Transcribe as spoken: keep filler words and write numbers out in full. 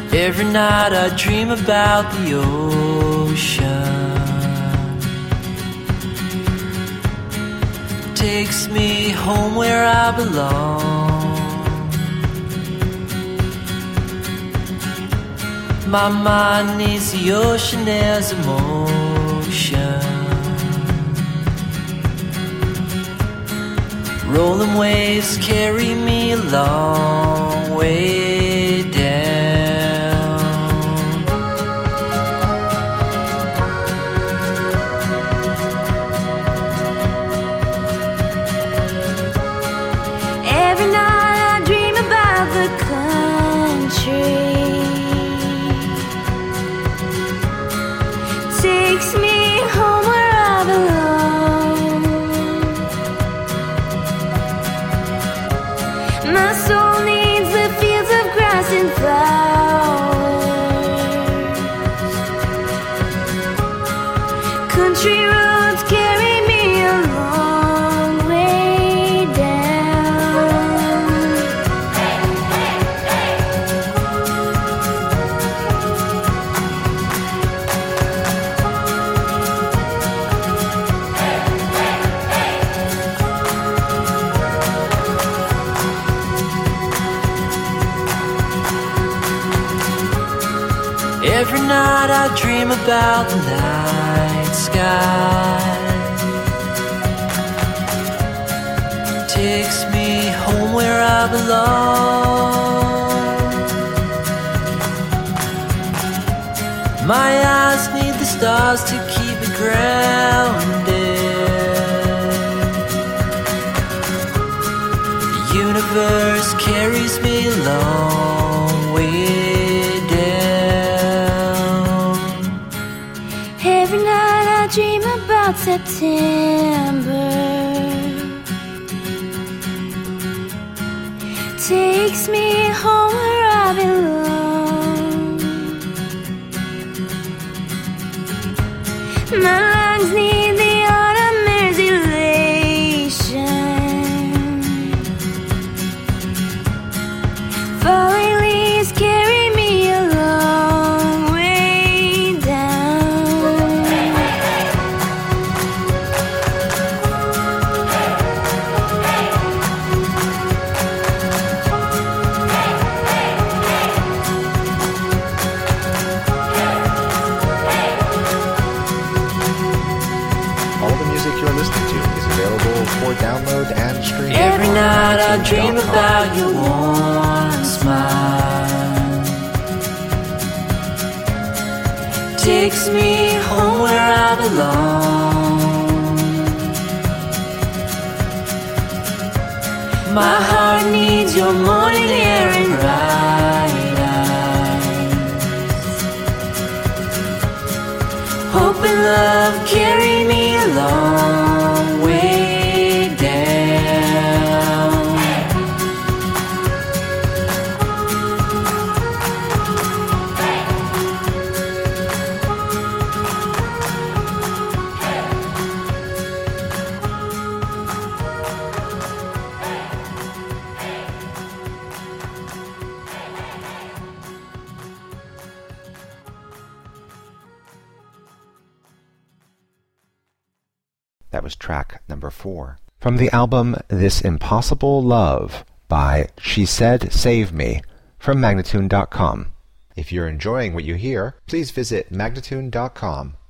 Every night I dream about the ocean. Takes me home where I belong. My mind needs the ocean as emotion. Rolling waves carry me a long way down. Every night I dream about the country. Takes me home where I belong. My soul needs the fields of grass and flowers. Country roads carry me a long way down. Every night I dream about the night sky. Takes me home where I belong. My eyes need the stars to keep me grounded. The universe carries me a long way. Every night I dream about September. Takes me home where I belong. My lungs need the autumn air's elation. Falling leaves carry me a long way down. All the music you're listening to is available for download and stream. Every on night I dream magnitude dot com. about your warm smile. Takes me home where I belong. My heart needs your morning air and bright eyes. Hope and love carry me a long way down. That was track number four. From the album This Impossible Love by She Said Save Me from Magnatune dot com. If you're enjoying what you hear, please visit Magnatune dot com